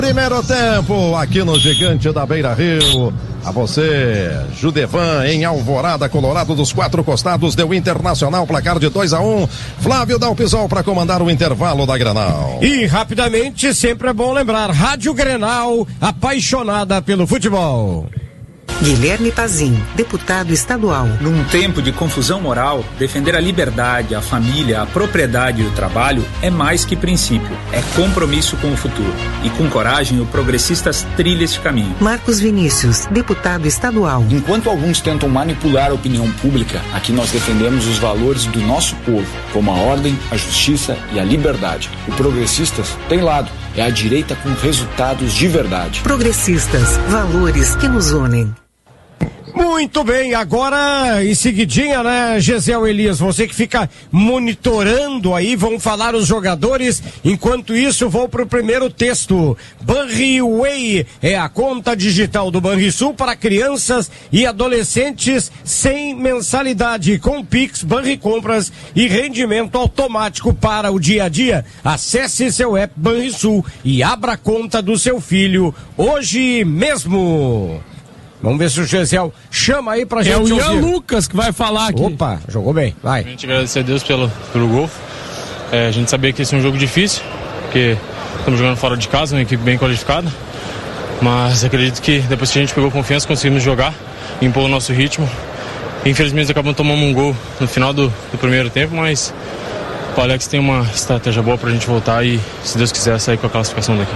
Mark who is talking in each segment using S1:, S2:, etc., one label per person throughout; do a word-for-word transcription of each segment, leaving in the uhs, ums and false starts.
S1: Primeiro tempo aqui no Gigante da Beira Rio. A você, Judevan, em Alvorada, Colorado dos quatro costados, deu Internacional, placar de dois a um. Flávio dá o pisol para comandar o intervalo da Grenal.
S2: E rapidamente, sempre é bom lembrar, Rádio Grenal, apaixonada pelo futebol.
S3: Guilherme Pazin, deputado estadual.
S4: Num tempo de confusão moral, defender a liberdade, a família, a propriedade e o trabalho é mais que princípio, é compromisso com o futuro. E com coragem, o Progressistas trilha esse caminho.
S3: Marcos Vinícius, deputado estadual.
S5: Enquanto alguns tentam manipular a opinião pública, aqui nós defendemos os valores do nosso povo, como a ordem, a justiça e a liberdade. O Progressistas tem lado, é a direita com resultados de verdade.
S3: Progressistas, valores que nos unem.
S2: Muito bem, agora em seguidinha, né, Gisel Elias, você que fica monitorando aí, vão falar os jogadores, enquanto isso vou pro primeiro texto. Banriway é a conta digital do Banrisul para crianças e adolescentes sem mensalidade, com Pix, Banricompras e rendimento automático para o dia a dia. Acesse seu app Banrisul e abra a conta do seu filho hoje mesmo. Vamos ver se o Gisel chama aí pra gente.
S6: É o Ian
S2: ouvir.
S6: Lucas que vai falar aqui.
S2: Opa, jogou bem, vai.
S7: A gente agradecer a Deus pelo, pelo gol. É, a gente sabia que esse é um jogo difícil, porque estamos jogando fora de casa, uma equipe bem qualificada. Mas acredito que depois que a gente pegou confiança, conseguimos jogar, impor o nosso ritmo. Infelizmente acabamos tomando um gol no final do, do primeiro tempo, mas o Alex tem uma estratégia boa pra gente voltar e, se Deus quiser, sair com a classificação daqui.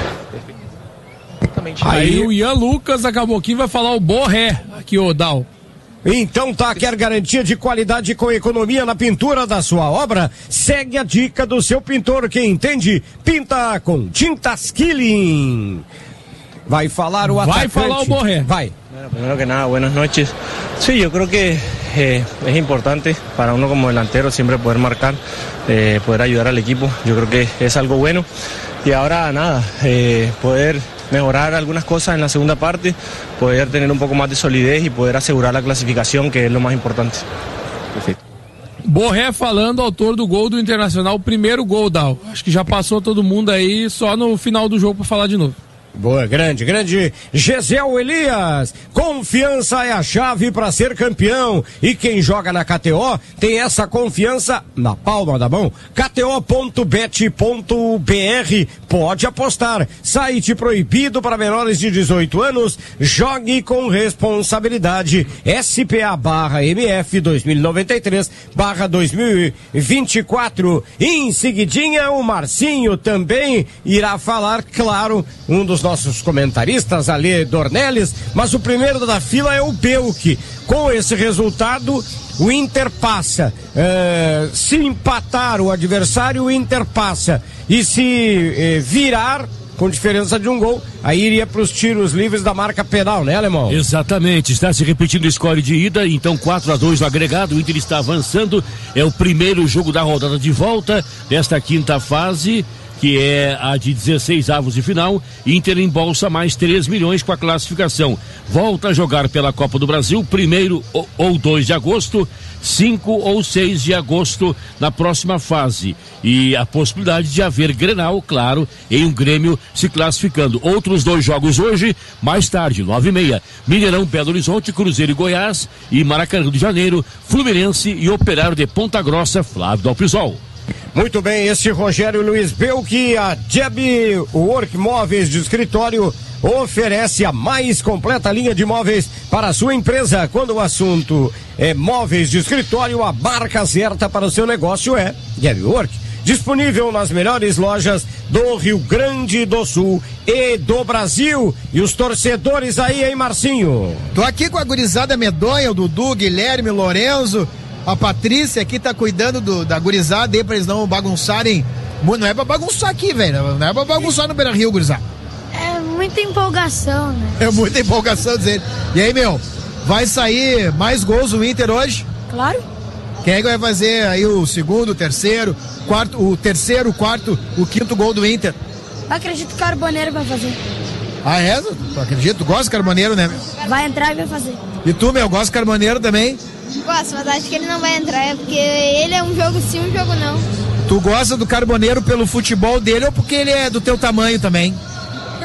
S6: Aí, Aí o Ian Lucas acabou aqui, vai falar o Borré aqui, ô Dal.
S2: Então tá, quer garantia de qualidade com economia na pintura da sua obra? Segue a dica do seu pintor, que entende, pinta com tintas Killing. Vai falar o atacante.
S6: Vai falar o Borré.
S2: Vai.
S8: Bueno, primero que nada, buenas noches. Sí, yo creo que eh, es importante para uno como delantero siempre poder marcar, eh, poder ayudar al equipo. Yo creo que es algo bueno. Y ahora nada, eh, poder mejorar algunas cosas en la segunda parte, poder tener un poco más de solidez y poder asegurar la clasificación, que es lo más importante.
S6: Perfeito. Borré falando, autor do gol do Internacional, o primeiro gol, Dal. Acho que já passou todo mundo aí, só no final do jogo para falar de novo.
S2: Boa, grande, grande Gisel Elias. Confiança é a chave para ser campeão. E quem joga na K T O tem essa confiança na palma da mão. K T O ponto bet ponto b r. Pode apostar. Site proibido para menores de dezoito anos. Jogue com responsabilidade. S P A barra M F dois mil e noventa e três barra dois mil e vinte e quatro. Em seguidinha, o Marcinho também irá falar, claro, um dos nossos comentaristas, Ale Dornelles, mas o primeiro da fila é o Belk. Com esse resultado, o Inter passa. É, se empatar o adversário, o Inter passa. E se é, virar, com diferença de um gol, aí iria para os tiros livres da marca penal, né, Alemão?
S9: Exatamente, está se repetindo o score de ida, então quatro a dois no agregado, o Inter está avançando, é o primeiro jogo da rodada de volta desta quinta fase, que é a de dezesseis avos de final. Inter embolsa mais três milhões com a classificação. Volta a jogar pela Copa do Brasil, primeiro ou dois de agosto, cinco ou seis de agosto na próxima fase. E a possibilidade de haver Grenal, claro, em um Grêmio se classificando. Outros dois jogos hoje, mais tarde, nove e meia. Mineirão, Belo Horizonte, Cruzeiro e Goiás, e Maracanã do Janeiro, Fluminense e Operário de Ponta Grossa, Flávio Dalpisol.
S2: Muito bem, esse Rogério Luiz Belk, a Jeb Work Móveis de Escritório oferece a mais completa linha de móveis para a sua empresa. Quando o assunto é móveis de escritório, a marca certa para o seu negócio é Jeb Work. Disponível nas melhores lojas do Rio Grande do Sul e do Brasil. E os torcedores aí, hein, Marcinho?
S10: Tô aqui com a gurizada medonha, o Dudu, Guilherme, Lorenzo. A Patrícia aqui tá cuidando do, da gurizada aí pra eles não bagunçarem. Não é pra bagunçar aqui, velho. Não é pra bagunçar no Beira Rio, gurizada.
S11: É muita empolgação, né?
S10: É muita empolgação, dizer. E aí, meu, vai sair mais gols do Inter hoje?
S11: Claro.
S10: Quem é que vai fazer aí o segundo, o terceiro, quarto, o terceiro, o quarto, o quinto gol do Inter?
S11: Eu acredito que o Carboneiro vai fazer.
S10: Ah, é? Tu acredita? Tu gosta do Carboneiro, né, meu?
S11: Vai entrar e vai fazer.
S10: E tu, meu, gosta do Carboneiro também?
S11: Gosto, mas acho que ele não vai entrar, é porque ele é um jogo sim, um jogo não.
S10: Tu gosta do Carboneiro pelo futebol dele ou porque ele é do teu tamanho também?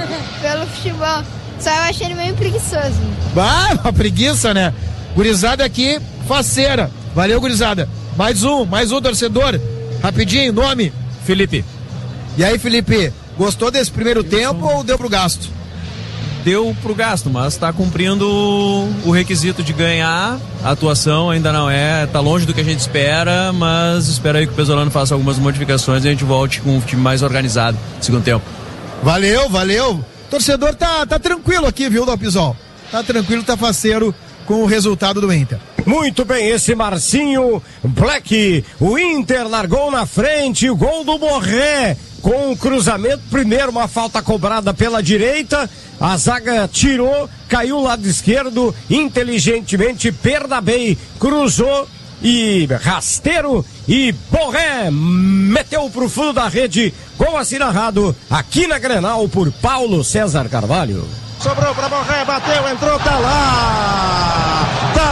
S11: pelo futebol. Só eu achei ele meio preguiçoso.
S10: Ah, uma preguiça, né? Gurizada aqui, faceira. Valeu, gurizada. Mais um, mais um torcedor. Rapidinho, nome?
S12: Felipe.
S10: E aí, Felipe, gostou desse primeiro tempo ou deu pro gasto?
S12: Deu pro gasto, mas tá cumprindo o requisito de ganhar. A atuação ainda não é, tá longe do que a gente espera, mas espero aí que o Pesolano faça algumas modificações e a gente volte com um time mais organizado no segundo tempo.
S10: Valeu, valeu. Torcedor tá, tá tranquilo aqui, viu, Dalpisol? Tá tranquilo, tá faceiro com o resultado do Inter.
S2: Muito bem, esse Marcinho Black, o Inter largou na frente, o gol do Borré, com o cruzamento, primeiro uma falta cobrada pela direita, a zaga tirou, caiu o lado esquerdo, inteligentemente Perdabei cruzou e rasteiro e Borré meteu pro fundo da rede, gol assim narrado aqui na Grenal por Paulo César Carvalho.
S1: Sobrou pra Borré, bateu, entrou, tá lá! Tá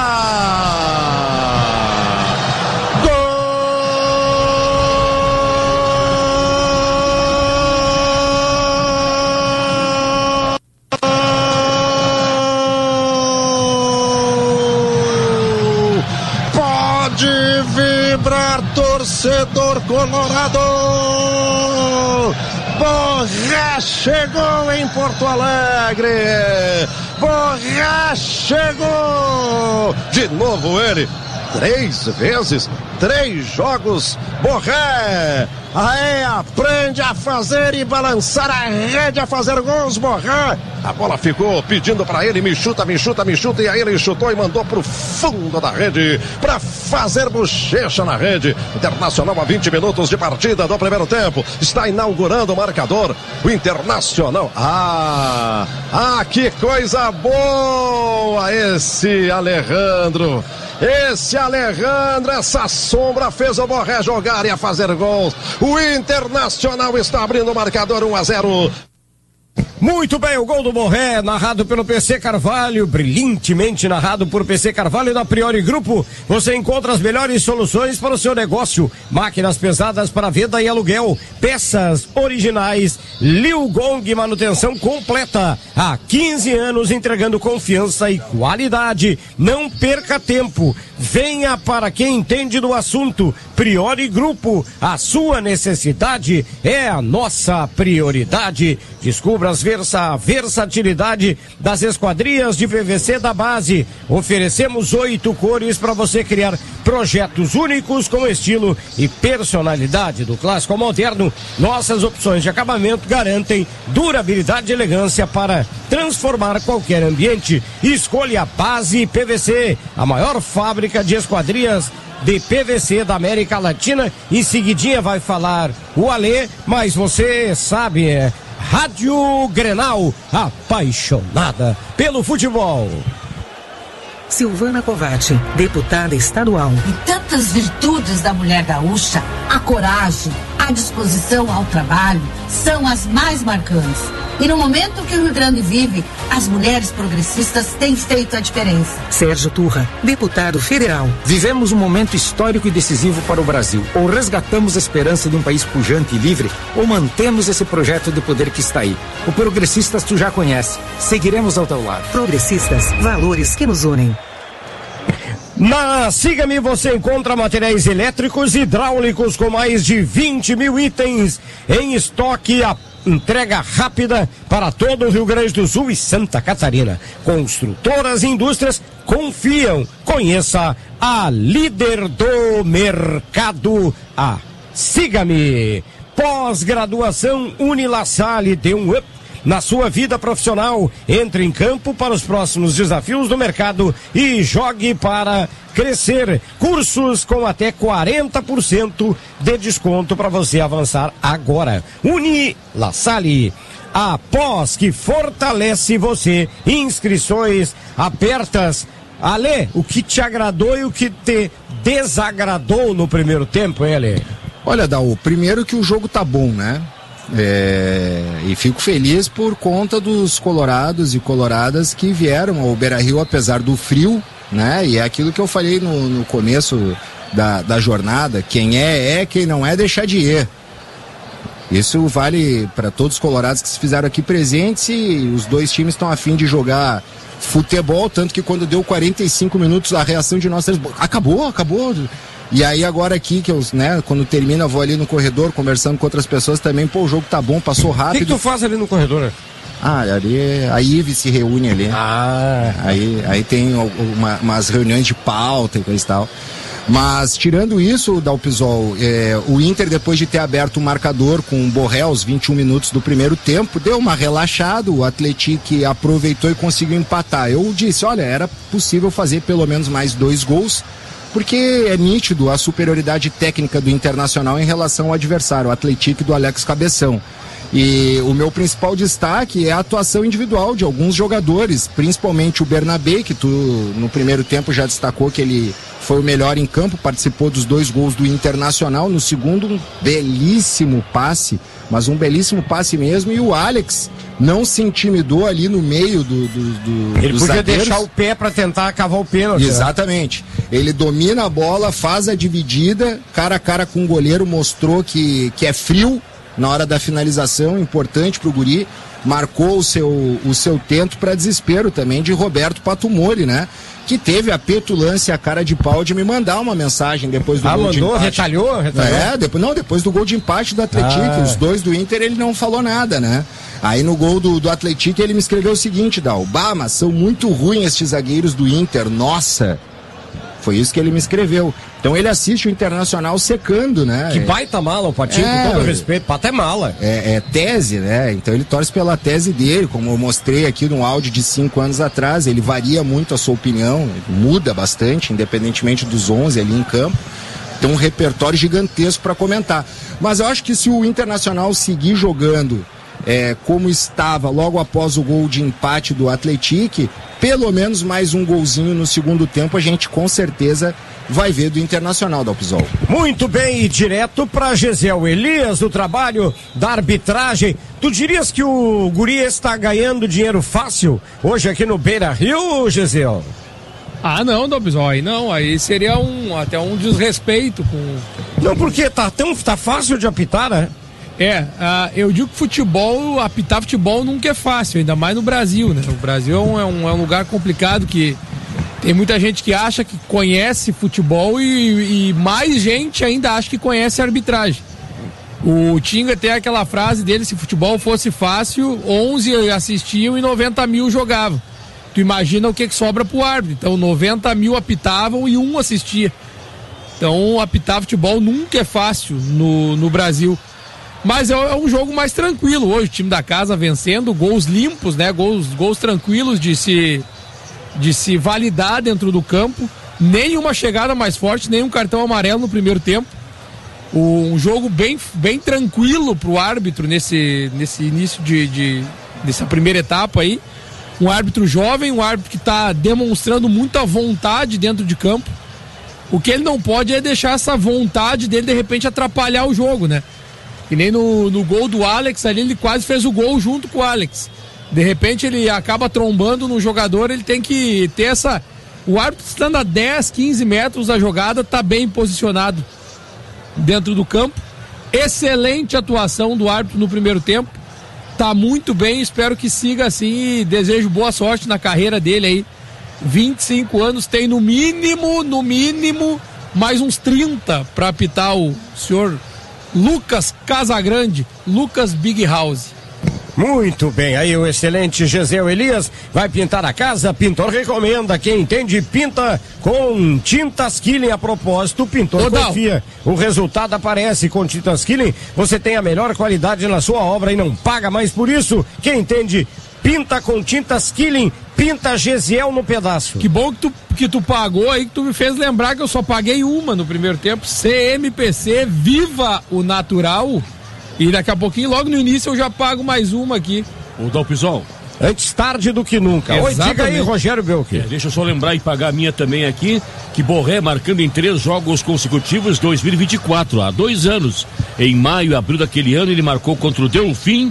S1: lá! Gol! Pode vibrar, torcedor colorado! Borré chegou em Porto Alegre! Borré chegou! De novo ele, três vezes, três jogos, Borré! Aí aprende a fazer e balançar a rede, a fazer gols, Borré! A bola ficou pedindo para ele, me chuta, me chuta, me chuta, e aí ele chutou e mandou pro fundo da rede, para fazer bochecha na rede. Internacional a vinte minutos de partida do primeiro tempo, está inaugurando o marcador, o Internacional. Ah, ah, que coisa boa esse Alejandro. Esse Alejandro, essa sombra fez o Borré jogar e a fazer gols. O Internacional está abrindo o marcador um a zero.
S2: Muito bem, o gol do Borré, narrado pelo P C Carvalho, brilhantemente narrado por P C Carvalho da Priori Grupo. Você encontra as melhores soluções para o seu negócio. Máquinas pesadas para venda e aluguel, peças originais, Liu Gong manutenção completa. Há quinze anos entregando confiança e qualidade. Não perca tempo. Venha para quem entende do assunto. Priori Grupo, a sua necessidade é a nossa prioridade. Descubra as versa, versatilidade das esquadrias de P V C da base. Oferecemos oito cores para você criar projetos únicos com estilo e personalidade do clássico ao moderno. Nossas opções de acabamento garantem durabilidade e elegância para transformar qualquer ambiente. Escolha a Base P V C, a maior fábrica de esquadrias de P V C da América Latina. Em seguidinha vai falar o Alê, mas você sabe, é Rádio Grenal, apaixonada pelo futebol.
S3: Silvana Covatti, deputada estadual.
S13: E tantas virtudes da mulher gaúcha, a coragem, a disposição ao trabalho, são as mais marcantes. E no momento que o Rio Grande vive, as mulheres progressistas têm feito a diferença.
S3: Sérgio Turra, deputado federal.
S14: Vivemos um momento histórico e decisivo para o Brasil. Ou resgatamos a esperança de um país pujante e livre, ou mantemos esse projeto de poder que está aí. O Progressistas tu já conhece. Seguiremos ao teu lado.
S3: Progressistas, valores que nos unem.
S2: Na Siga-me você encontra materiais elétricos e hidráulicos com mais de vinte mil itens em estoque, a entrega rápida para todo o Rio Grande do Sul e Santa Catarina. Construtoras e indústrias confiam. Conheça a líder do mercado, a Siga-me. Pós-graduação Unilassalle, dê um up na sua vida profissional. Entre em campo para os próximos desafios do mercado e jogue para crescer. Cursos com até quarenta por cento de desconto para você avançar agora. Unilassalle, a pós que fortalece você. Inscrições abertas. Alê, o que te agradou e o que te desagradou no primeiro tempo, hein, Alê?
S15: Olha, Dal, primeiro que o jogo tá bom, né? É, e fico feliz por conta dos colorados e coloradas que vieram ao Beira-Rio apesar do frio, né? E é aquilo que eu falei no, no começo da, da jornada: quem é, é, quem não é, deixa de ir. Isso vale para todos os colorados que se fizeram aqui presentes, e os dois times estão a fim de jogar futebol, tanto que quando deu quarenta e cinco minutos a reação de nós, acabou, acabou. E aí agora aqui, que eu, né, quando termina, eu vou ali no corredor conversando com outras pessoas também, pô, o jogo tá bom, passou rápido.
S2: O que, que tu faz ali no corredor?
S15: Ah, ali a I V E se reúne ali.
S2: Ah.
S15: Aí, aí tem uma, umas reuniões de pauta e coisa e tal. Mas, tirando isso, Dalpisol, é, o Inter, depois de ter aberto o marcador com o Borré aos vinte e um minutos do primeiro tempo, deu uma relaxada, o Atlético aproveitou e conseguiu empatar. Eu disse, olha, era possível fazer pelo menos mais dois gols, porque é nítido a superioridade técnica do Internacional em relação ao adversário, o Atlético do Alex Cabeção. E o meu principal destaque é a atuação individual de alguns jogadores, principalmente o Bernabé, que tu no primeiro tempo já destacou que ele foi o melhor em campo, participou dos dois gols do Internacional. No segundo, um belíssimo passe, mas um belíssimo passe mesmo. E o Alex não se intimidou ali no meio do, do, do
S2: ele
S15: dos
S2: podia
S15: zagueiros.
S2: Deixar o pé para tentar cavar o pênalti.
S15: Exatamente. Ele domina a bola, faz a dividida, cara a cara com o goleiro, mostrou que, que é frio na hora da finalização, importante pro guri, marcou o seu, o seu tento para desespero também de Roberto Patumori, né? Que teve a petulância, a cara de pau de me mandar uma mensagem depois do
S2: ah,
S15: gol
S2: mandou,
S15: de empate.
S2: retalhou, retalhou?
S15: É, depois, não, depois do gol de empate do Atlético,
S2: ah.
S15: os dois do Inter, ele não falou nada, né? Aí no gol do, do Atlético ele me escreveu o seguinte, Dal, bah, mas são muito ruins estes zagueiros do Inter, nossa! Foi isso que ele me escreveu. Então ele assiste o Internacional secando, né?
S2: Que baita mala o Patinho, é, com todo respeito, Pato é mala.
S15: É, é tese, né? Então ele torce pela tese dele, como eu mostrei aqui num áudio de cinco anos atrás, ele varia muito a sua opinião, muda bastante, independentemente dos onze ali em campo. Tem um repertório gigantesco para comentar. Mas eu acho que se o Internacional seguir jogando É, como estava logo após o gol de empate do Atlético, pelo menos mais um golzinho no segundo tempo a gente com certeza vai ver do Internacional, Dalpisol.
S2: Muito bem, e direto para Gesiel Elias, do trabalho da arbitragem. Tu dirias que o guri está ganhando dinheiro fácil hoje aqui no Beira-Rio, Gesiel?
S6: Ah, não, Dalpisol, aí não, aí seria um, até um desrespeito com...
S2: Não, porque tá, tão, tá fácil de apitar, né?
S6: É, uh, eu digo que futebol, apitar futebol nunca é fácil, ainda mais no Brasil, né? O Brasil é um, é um, é um lugar complicado que tem muita gente que acha que conhece futebol e, e mais gente ainda acha que conhece a arbitragem. O Tinga tem aquela frase dele, se futebol fosse fácil, onze assistiam e noventa mil jogavam. Tu imagina o que, que sobra pro árbitro. Então noventa mil apitavam e um assistia. Então apitar futebol nunca é fácil no, no Brasil. Mas é, é um jogo mais tranquilo hoje, o time da casa vencendo, gols limpos, né? Gols, gols tranquilos de se, de se validar dentro do campo. Nenhuma chegada mais forte, nenhum cartão amarelo no primeiro tempo. Um jogo bem, bem tranquilo pro árbitro nesse, nesse início de, de dessa primeira etapa aí. Um árbitro jovem, um árbitro que está demonstrando muita vontade dentro de campo. O que ele não pode é deixar essa vontade dele de repente atrapalhar o jogo, né? Que nem no, no gol do Alex ali, ele quase fez o gol junto com o Alex. De repente ele acaba trombando no jogador, ele tem que ter essa... O árbitro estando a dez, quinze metros da jogada, está bem posicionado dentro do campo. Excelente atuação do árbitro no primeiro tempo. Tá muito bem, espero que siga assim e desejo boa sorte na carreira dele aí. vinte e cinco anos, tem no mínimo, no mínimo, mais uns trinta para apitar o senhor Lucas Casagrande, Lucas Big House.
S2: Muito bem, aí o excelente Gesiel Elias vai pintar a casa. Pintor recomenda, quem entende pinta com tintas Killing. A propósito, o pintor confia, o resultado aparece. Com tintas Killing você tem a melhor qualidade na sua obra e não paga mais por isso. Quem entende pinta com tintas Killing, pinta Gesiel no pedaço.
S6: Que bom que tu, que tu pagou aí, que tu me fez lembrar que eu só paguei uma no primeiro tempo. C M P C, viva o natural. E daqui a pouquinho, logo no início, eu já pago mais uma aqui.
S9: O Dalpisol.
S2: Antes tarde do que nunca. Oi, diga aí, Rogério Belchi.
S9: É, deixa eu só lembrar e pagar a minha também aqui, que Borré marcando em três jogos consecutivos dois mil e vinte e quatro, há dois anos. Em maio e abril daquele ano, ele marcou contra o Delfim,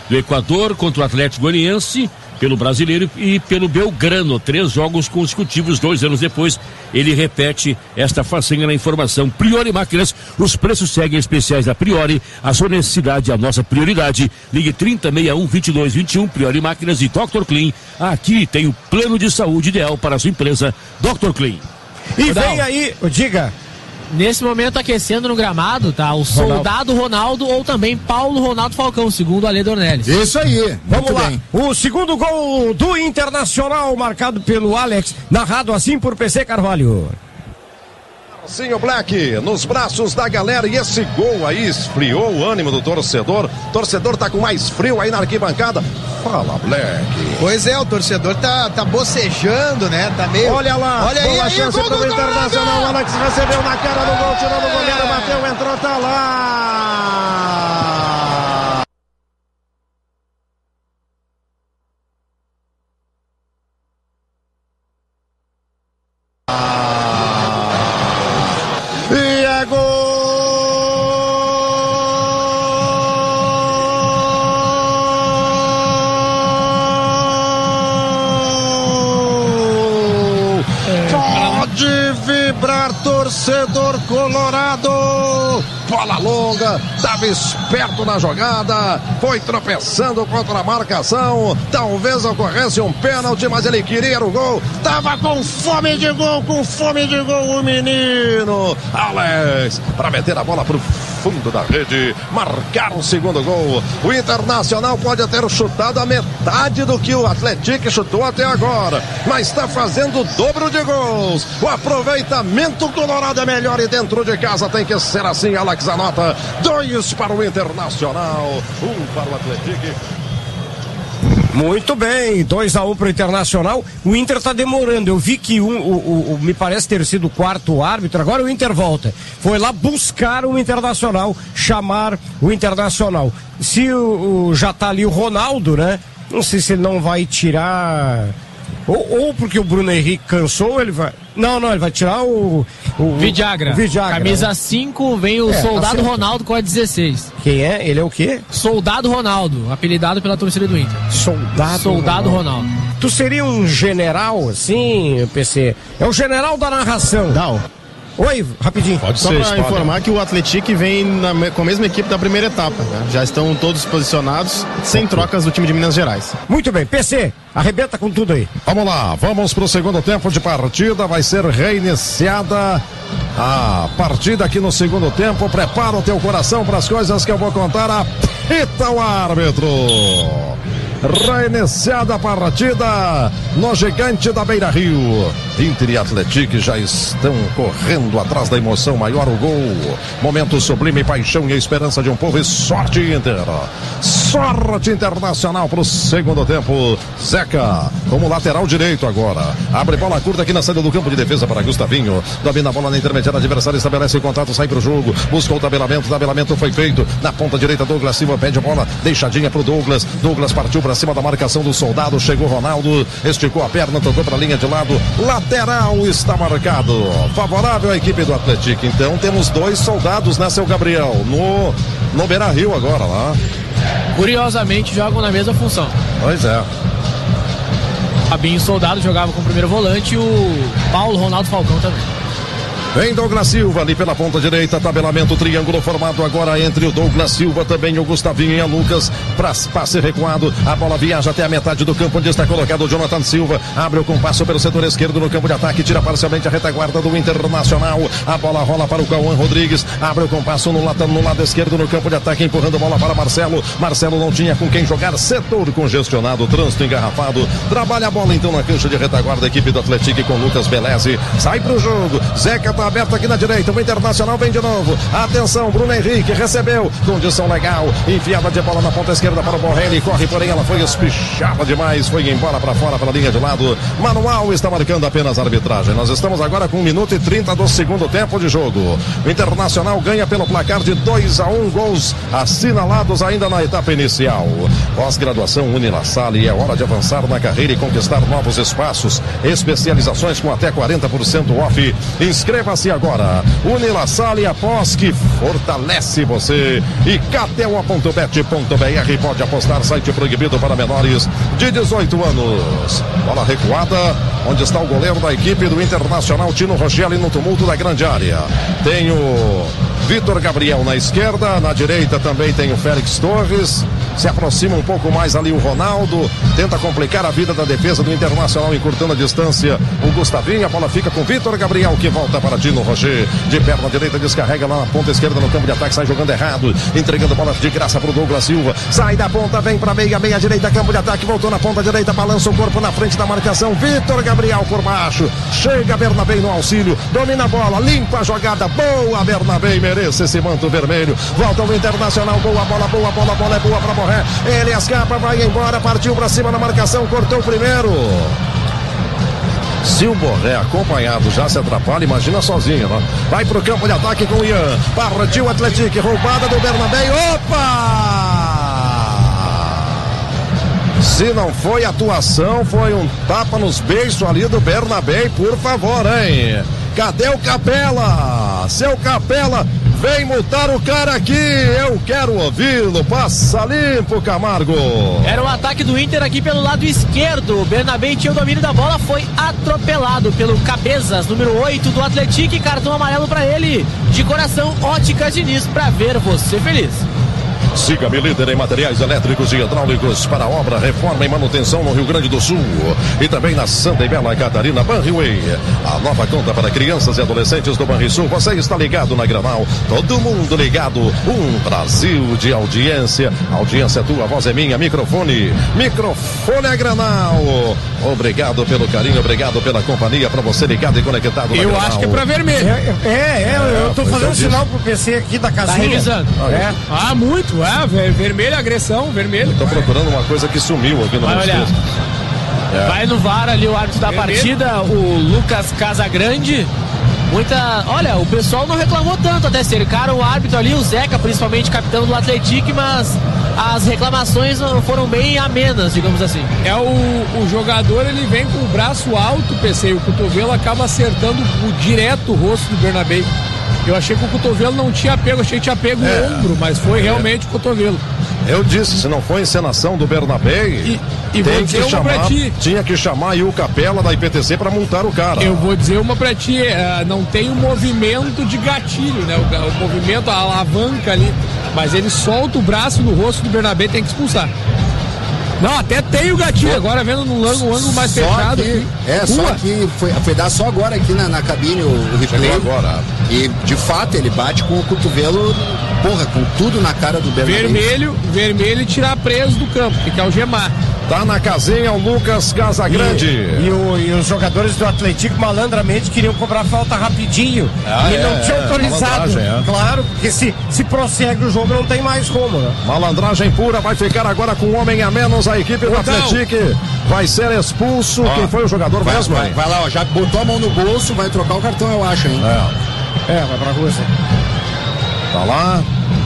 S9: do Equador contra o Atlético Goianiense, pelo Brasileiro e pelo Belgrano. Três jogos consecutivos, dois anos depois, ele repete esta façanha na informação. Priori Máquinas, os preços seguem especiais da Priori, a sua necessidade é a nossa prioridade. Ligue trinta, sessenta e um, vinte e dois, vinte e um, Priori Máquinas e doutor Clean. Aqui tem o plano de saúde ideal para a sua empresa, doutor Clean.
S2: E vem aí, diga...
S16: Nesse momento aquecendo no gramado, tá? O soldado Ronaldo ou também Paulo Ronaldo Falcão, segundo a Lei Dornelles.
S15: Isso aí.
S2: Vamos lá.
S15: Bem.
S2: O segundo gol do Internacional, marcado pelo Alex, narrado assim por P C Carvalho.
S1: Marcinho Black nos braços da galera, e esse gol aí esfriou o ânimo do torcedor. O torcedor tá com mais frio aí na arquibancada. Fala, Black.
S10: Pois é, o torcedor tá, tá bocejando, né? Tá meio...
S1: Olha lá,
S10: olha aí,
S1: boa
S10: aí,
S1: chance pro Internacional. O Alex recebeu na cara do gol, tirando o goleiro, bateu, entrou, tá lá. E é gol! Pode vibrar, torcedor colorado! Bola longa, estava esperto na jogada, foi tropeçando contra a marcação, talvez ocorresse um pênalti, mas ele queria o gol, tava com fome de gol, com fome de gol o menino Alex, para meter a bola pro fundo da rede, marcar o segundo gol. O Internacional pode ter chutado a metade do que o Atlético chutou até agora, mas está fazendo o dobro de gols. O aproveitamento colorado é melhor e dentro de casa tem que ser assim. Alex anota dois para o Internacional, um para o Atlético.
S2: Muito bem, dois a um para o Internacional. O Inter está demorando. Eu vi que um, o, o, o, me parece ter sido o quarto árbitro. Agora o Inter volta. Foi lá buscar o Internacional, chamar o Internacional. Se o, o, já está ali o Ronaldo, né? Não sei se ele não vai tirar. Ou, ou porque o Bruno Henrique cansou, ele vai. Não, não, ele vai tirar o. o
S16: Vidagra.
S2: O Vidagra.
S16: Camisa cinco, vem o é, Soldado tá Ronaldo com a dezesseis.
S2: Quem é? Ele é o quê?
S16: Soldado Ronaldo, apelidado pela torcida do Inter.
S2: Soldado,
S16: Soldado Ronaldo.
S2: Ronaldo. Tu seria um general, assim, P C? É o general da narração.
S17: Não.
S2: Oi, rapidinho.
S17: Pode Só para informar que o Atlético vem na, com a mesma equipe da primeira etapa, né? Já estão todos posicionados, sem trocas do time de Minas Gerais.
S2: Muito bem, P C, arrebenta com tudo aí.
S1: Vamos lá, vamos pro segundo tempo de partida, vai ser reiniciada a partida aqui no segundo tempo. Prepara o teu coração para as coisas que eu vou contar. Apita o árbitro. Reiniciada a partida no Gigante da Beira Rio. Inter e Atlético já estão correndo atrás da emoção maior, o gol. Momento sublime, paixão e esperança de um povo, e sorte Inter. Sorte Internacional pro segundo tempo. Zeca como lateral direito agora. Abre bola curta aqui na saída do campo de defesa para Gustavinho. Domina a bola na intermediária, adversário estabelece o contato, sai pro jogo. Busca o tabelamento, o tabelamento foi feito. Na ponta direita, Douglas Silva pede a bola, deixadinha pro Douglas. Douglas partiu para cima da marcação do Soldado, chegou Ronaldo, esticou a perna, tocou para a linha de lado, lateral está marcado, favorável à equipe do Atlético. Então temos dois soldados, né, seu Gabriel, no, no Beira-Rio agora lá.
S16: Curiosamente jogam na mesma função.
S1: Pois é.
S16: Fabinho Soldado jogava com o primeiro volante e o Paulo Ronaldo Falcão também.
S1: Vem Douglas Silva ali pela ponta direita, tabelamento, triângulo formado agora entre o Douglas Silva, também o Gustavinho e a Lucas, para passe recuado, a bola viaja até a metade do campo, onde está colocado o Jonathan Silva, abre o compasso pelo setor esquerdo no campo de ataque, tira parcialmente a retaguarda do Internacional, a bola rola para o Cauã Rodrigues, abre o compasso no lado, no lado esquerdo no campo de ataque, empurrando a bola para Marcelo, Marcelo não tinha com quem jogar, setor congestionado, trânsito engarrafado, trabalha a bola então na cancha de retaguarda, a equipe do Atlético com Lucas Beleze, sai pro jogo, Zeca aberto aqui na direita, o Internacional vem de novo, atenção, Bruno Henrique recebeu, condição legal, enfiada de bola na ponta esquerda para o Borrelli, corre, porém ela foi espichada demais, foi embora para fora, para a linha de lado, manual está marcando apenas a arbitragem. Nós estamos agora com um minuto e trinta do segundo tempo de jogo, o Internacional ganha pelo placar de dois a um, gols assinalados ainda na etapa inicial. Pós-graduação Unilassalle, é hora de avançar na carreira e conquistar novos espaços, especializações com até quarenta por cento off, inscreva-se agora, Unilassalle, após que fortalece você, e K T O ponto bet ponto B R R. Pode apostar, site proibido para menores de dezoito anos. Bola recuada, onde está o goleiro da equipe do Internacional, Tino Rochelli, no tumulto da grande área. Tem o Vitor Gabriel na esquerda, na direita também tem o Félix Torres. Se aproxima um pouco mais ali o Ronaldo, tenta complicar a vida da defesa do Internacional, encurtando a distância o Gustavinho. A bola fica com Vitor Gabriel, que volta para Tino Rocher, de perna direita, descarrega lá na ponta esquerda no campo de ataque, sai jogando errado, entregando bola de graça para o Douglas Silva, sai da ponta, vem para meia, meia direita, campo de ataque, voltou na ponta direita, balança o corpo na frente da marcação, Vitor Gabriel por baixo, chega Bernabé no auxílio, domina a bola, limpa a jogada, boa Bernabé, merece esse manto vermelho, volta o Internacional, boa bola, boa bola, bola é boa para Borré, ele escapa, vai embora, partiu para cima na marcação, cortou o primeiro. Se o Borré acompanhado já se atrapalha, imagina sozinho, né? Vai pro campo de ataque com o Ian, partiu o Atlético, roubada do Bernabé, opa! Se não foi atuação, foi um tapa nos beiços ali do Bernabé, por favor, hein? Cadê o Capela? Seu Capela, vem multar o cara aqui, eu quero ouvi-lo, passa limpo, Camargo.
S16: Era o ataque do Inter aqui pelo lado esquerdo, o Bernabé tinha o domínio da bola, foi atropelado pelo Cabezas, número oito do Atlético, e cartão amarelo para ele, de coração, Óticas Diniz, para ver você feliz.
S1: Siga-me, líder em materiais elétricos e hidráulicos para obra, reforma e manutenção no Rio Grande do Sul e também na Santa e Bela Catarina, Banriway. A nova conta para crianças e adolescentes do Banrisul. Você está ligado na Granal, todo mundo ligado. Um Brasil de audiência. Audiência é tua, voz é minha. Microfone, microfone é Granal. Obrigado pelo carinho, obrigado pela companhia, para você ligado e conectado na
S6: Eu
S1: Granal.
S6: acho que é pra vermelho.
S2: É, é, é eu tô fazendo sinal pro P C aqui da casinha.
S16: Tá revisando.
S2: É.
S6: Ah, muito, é, vermelho, agressão, vermelho.
S1: Tô procurando uma coisa que sumiu aqui no
S16: Vai
S1: meu
S16: olhar.
S1: texto. É.
S16: Vai no V A R ali o árbitro da
S6: Vermelho.
S16: partida, o Lucas Casagrande. Muita. Olha, o pessoal não reclamou tanto, até cercaram o árbitro ali, o Zeca, principalmente capitão do Atlético, mas as reclamações foram bem amenas, digamos assim.
S6: É o, o jogador, ele vem com o braço alto, P C, e o cotovelo acaba acertando o, direto o rosto do Bernabé. Eu achei que o cotovelo não tinha pego, achei que tinha pego
S1: É.
S6: o ombro, mas foi realmente o cotovelo.
S1: Eu disse, se não foi encenação do Bernabé,
S6: E, e
S1: tem
S6: vou dizer
S1: que
S6: uma pra
S1: chamar,
S6: ti.
S1: tinha que chamar aí o Capela da I P T C para multar o cara.
S6: Eu vou dizer uma pra ti, é, não tem o movimento de gatilho, né? O, o movimento, a alavanca ali, mas ele solta o braço no rosto do Bernabé, tem que expulsar. Não, até tem o gatilho, agora vendo no ângulo, um ângulo mais
S15: Só
S6: fechado.
S15: que,
S6: aqui.
S15: é, só
S6: Rua.
S15: que foi, foi dar só agora aqui na, na cabine o, o replay.
S1: Chegou agora.
S15: E de fato ele bate com o cotovelo, porra, com tudo na cara do Bernabé.
S6: Vermelho, vermelho e tirar preso do campo, tem que algemar.
S1: Tá na casinha o Lucas Casagrande.
S2: E, e, o- e os jogadores do Atlético malandramente queriam cobrar falta rapidinho.
S1: Ah,
S2: e
S1: é,
S2: não tinha
S1: é,
S2: autorizado.
S1: malandragem, é.
S2: Claro, porque se, se prossegue o jogo não tem mais como, né?
S1: Malandragem pura, vai ficar agora com um homem a menos a equipe do
S6: Então.
S1: Atlético. Vai ser expulso.
S15: Ó,
S1: Quem foi o jogador
S15: Vai,
S1: mesmo?
S15: vai,
S1: hein?
S15: vai lá, ó, já botou a mão no bolso, vai trocar o cartão, eu acho, hein?
S1: É,
S2: É, vai pra Rússia.
S1: tá lá.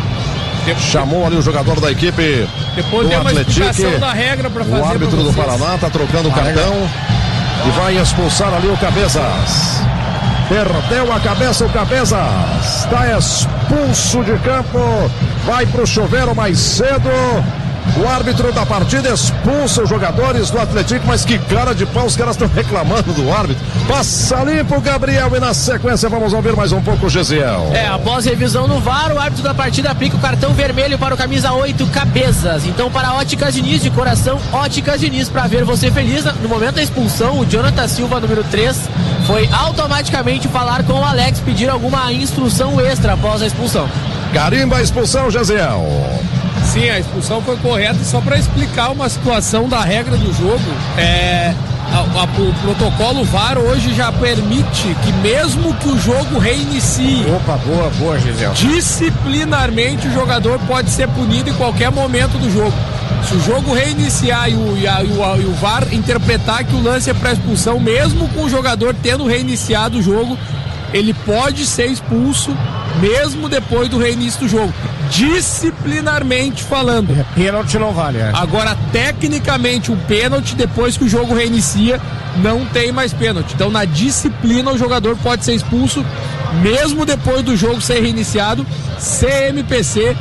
S1: Chamou ali o jogador da equipe
S6: Depois
S1: do
S6: tem uma
S1: Atlético.
S6: explicação da regra pra fazer
S1: O árbitro
S6: pra
S1: do
S6: vocês.
S1: Paraná tá trocando o cartão e vai expulsar ali o Cabezas. Perdeu a cabeça o Cabezas. Está expulso de campo. Vai pro chuveiro mais cedo. O árbitro da partida expulsa os jogadores do Atlético, mas que cara de pau, os caras estão reclamando do árbitro. Passa limpo, Gabriel, e na sequência vamos ouvir mais um pouco o Gesiel.
S16: É, após revisão no V A R, o árbitro da partida aplica o cartão vermelho para o camisa oito, Cabezas. Então, para a Óticas Diniz, de coração, Óticas Diniz, para ver você feliz. No momento da expulsão, o Jonathan Silva, número três, foi automaticamente falar com o Alex, pedir alguma instrução extra após a expulsão.
S1: Carimba a expulsão, Gesiel.
S6: Sim, a expulsão foi correta, e só para explicar uma situação da regra do jogo, é, a- a- o protocolo V A R hoje já permite que mesmo que o jogo reinicie,
S2: Opa, boa, boa, Gisele.
S6: disciplinarmente o jogador pode ser punido em qualquer momento do jogo. Se o jogo reiniciar e o, e a- e o- e o V A R interpretar que o lance é para expulsão, mesmo com o jogador tendo reiniciado o jogo, ele pode ser expulso mesmo depois do reinício do jogo, disciplinarmente falando.
S2: Pênalti não vale, é.
S6: Agora, tecnicamente, o pênalti, depois que o jogo reinicia, não tem mais pênalti. Então, na disciplina, o jogador pode ser expulso, mesmo depois do jogo ser reiniciado. C M P C,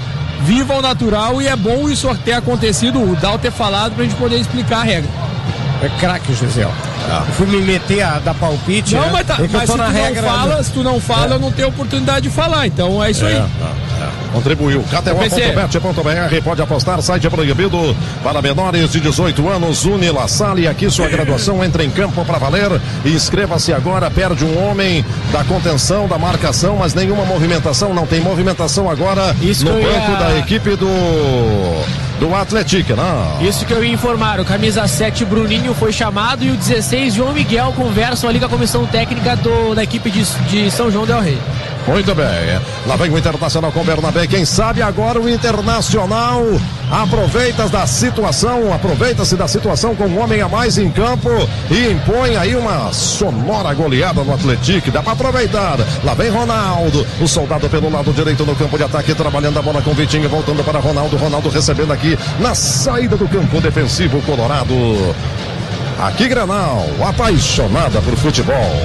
S6: viva ao natural e é bom isso ter acontecido, o Dal ter falado pra gente poder explicar a regra.
S2: É craque, Gisele. Ah. Eu fui me meter a dar palpite.
S6: Não,
S2: né?
S6: mas, tá,
S2: é
S6: mas se, tu
S2: regra,
S6: não fala,
S2: né?
S6: se tu não fala, é. eu não tenho oportunidade de falar. Então é isso
S1: é,
S6: aí.
S1: É, é. Contribuiu. K T O ponto bet ponto B R pode apostar, site proibido para menores de dezoito anos. Unila Salle, aqui sua graduação entra em campo para valer. Inscreva-se agora, perde um homem da contenção, da marcação, mas nenhuma movimentação, não tem movimentação agora isso no banco ia... da equipe do... do Atlético, não.
S16: Isso que eu ia informar, o camisa sete Bruninho foi chamado e o dezesseis João Miguel conversam ali com a comissão técnica do, da equipe de, de São João del Rei.
S1: Muito bem, lá vem o Internacional com o Bernabé, quem sabe agora o Internacional aproveita da situação, aproveita-se da situação com um homem a mais em campo e impõe aí uma sonora goleada no Atlético, dá para aproveitar, lá vem Ronaldo, o soldado pelo lado direito no campo de ataque, trabalhando a bola com o Vitinho, voltando para Ronaldo, Ronaldo recebendo aqui na saída do campo defensivo colorado, aqui Granal, apaixonada por futebol.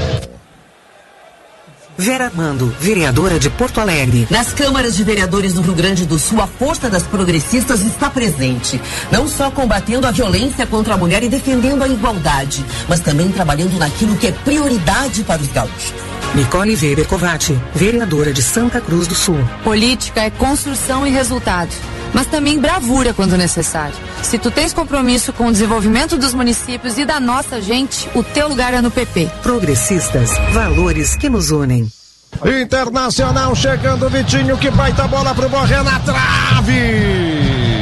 S3: Vera Armando, vereadora de Porto Alegre.
S13: Nas câmaras de vereadores do Rio Grande do Sul, a força das progressistas está presente. Não só combatendo a violência contra a mulher e defendendo a igualdade, mas também trabalhando naquilo que é prioridade para os gaúchos.
S3: Nicole Weber Covatti, vereadora de Santa Cruz do Sul.
S18: Política é construção e resultado, mas também bravura quando necessário. Se tu tens compromisso com o desenvolvimento dos municípios e da nossa gente, o teu lugar é no P P.
S3: Progressistas, valores que nos unem.
S1: Internacional chegando, Vitinho, que baita bola pro Borré na trave!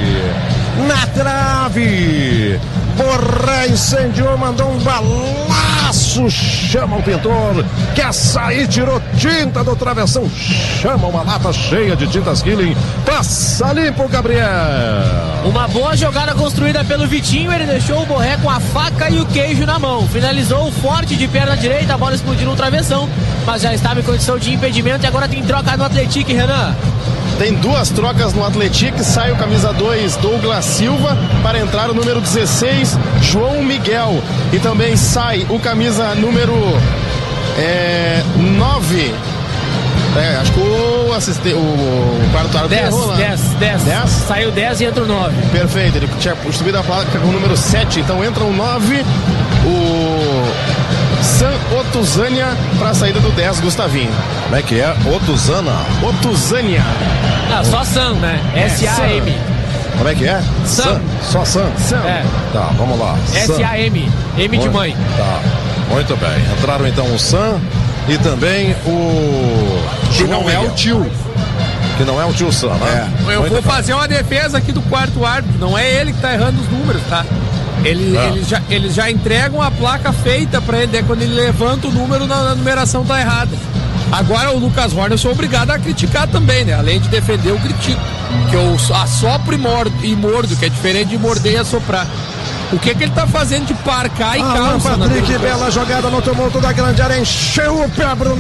S1: Na trave! Borré incendiou, mandou um balaço, chama o pintor, quer sair, tirou tinta do travessão, chama uma lata cheia de tintas Killing, passa limpo o Gabriel.
S16: Uma boa jogada construída pelo Vitinho, ele deixou o Borré com a faca e o queijo na mão, finalizou forte de perna direita, a bola explodiu no travessão, mas já estava em condição de impedimento e agora tem troca no Atlético, Renan.
S17: Tem duas trocas no Atlético, sai o camisa dois Douglas Silva para entrar o número dezesseis João Miguel e também sai o camisa número é, nove. É, acho que o assistente, o quarto árbitro
S16: errou lá. dez, dez, dez. Saiu dez e entra o nove.
S17: Perfeito, ele tinha subido a placa com o número sete, então entra o nove, o San Otuzânia para a saída do dez, Gustavinho.
S1: Como é que é? Otuzana?
S17: Otuzânia.
S16: Não, só San, né? S A M.
S1: Como é que é?
S16: Sam.
S1: Sam. Só Sam.
S16: Sam. É.
S1: Tá, vamos lá.
S16: S A M. M de mãe.
S1: Tá, muito bem. Entraram então o Sam e também o...
S15: Que não é o tio.
S1: Que não é o tio Sam, né?
S6: É. Eu
S1: muito
S6: vou
S1: bem.
S6: fazer uma defesa aqui do quarto árbitro. Não é ele que tá errando os números, tá? Ele,
S1: ah.
S6: eles, já, eles já entregam a placa feita pra ele, quando ele levanta o número, na, na numeração tá errada. Agora o Lucas Horner eu sou obrigado a criticar também, né? Além de defender, eu critico. Que eu assopro e mordo, e mordo, que é diferente de morder e assoprar. O que que ele tá fazendo de parcar e
S1: ah,
S6: calça?
S1: Patrick, bela jogada no tumulto da grande área, encheu o pé, Bruno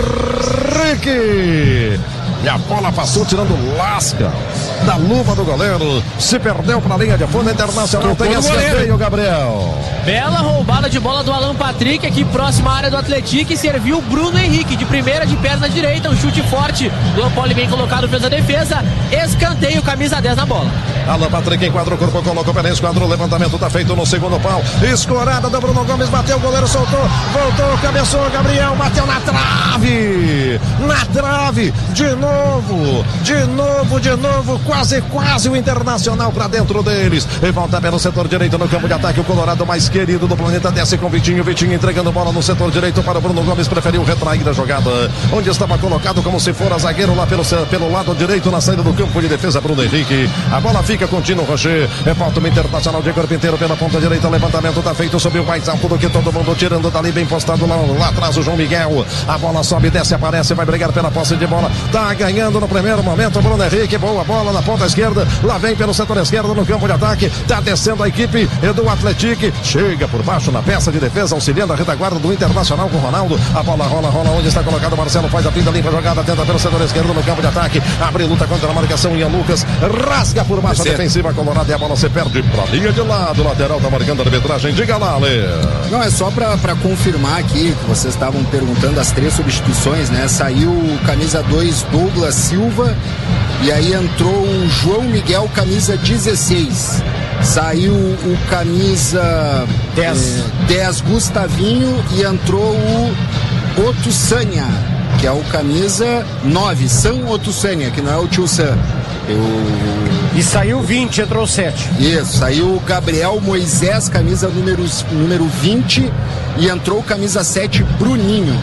S1: Henrique. E a bola passou tirando lasca da luva do goleiro. Se perdeu para a linha de fundo, Internacional tem escanteio, Gabriel.
S16: Bela roubada de bola do Alan Patrick aqui próxima à área do Atlético e serviu o Bruno Henrique de primeira de perna direita, um chute forte. Luan Poli bem colocado, fez a defesa. Escanteio, camisa dez na bola.
S1: Alan Patrick enquadra o corpo, colocou o pé, esquadrou, o levantamento tá feito no segundo pau. Escorada do Bruno Gomes, bateu, o goleiro soltou, voltou, cabeçou, Gabriel, bateu na trave. Na trave, de novo. novo, de novo, de novo, quase, quase o Internacional para dentro deles. E volta pelo setor direito no campo de ataque. O Colorado mais querido do planeta desce com o Vitinho. Vitinho entregando bola no setor direito para o Bruno Gomes. Preferiu retrair a jogada, onde estava colocado como se fora zagueiro lá pelo, pelo lado direito na saída do campo de defesa. Bruno Henrique. A bola fica com Tino Rocher. É falta o Internacional de corpo inteiro pela ponta direita. Levantamento está feito, subiu mais alto do que todo mundo, tirando dali bem postado lá, lá atrás o João Miguel. A bola sobe, desce, aparece, vai brigar pela posse de bola. Tá ganhando no primeiro momento, Bruno Henrique, boa bola na ponta esquerda, lá vem pelo setor esquerdo no campo de ataque, tá descendo a equipe do Atlético, chega por baixo na peça de defesa, auxiliando a retaguarda do Internacional com o Ronaldo, a bola rola, rola, onde está colocado o Marcelo, faz a pinta, limpa a jogada, tenta pelo setor esquerdo no campo de ataque, abre luta contra a marcação, Ian Lucas, rasga por baixo a defensiva colorada e a bola se perde pra linha de lado, lateral tá marcando a arbitragem, diga lá, Ale.
S15: Não, é só pra, pra confirmar aqui, que vocês estavam perguntando as três substituições, né, saiu o camisa dois Douglas Silva, e aí entrou o João Miguel, camisa dezesseis. Saiu o camisa dez, eh, dez Gustavinho e entrou o Otussania, que é o camisa nove, Sam Otussania, que não é o tio Sam. Eu...
S2: E saiu vinte, entrou sete.
S15: Isso, saiu o Gabriel Moisés, camisa número, número vinte, e entrou camisa sete, Bruninho.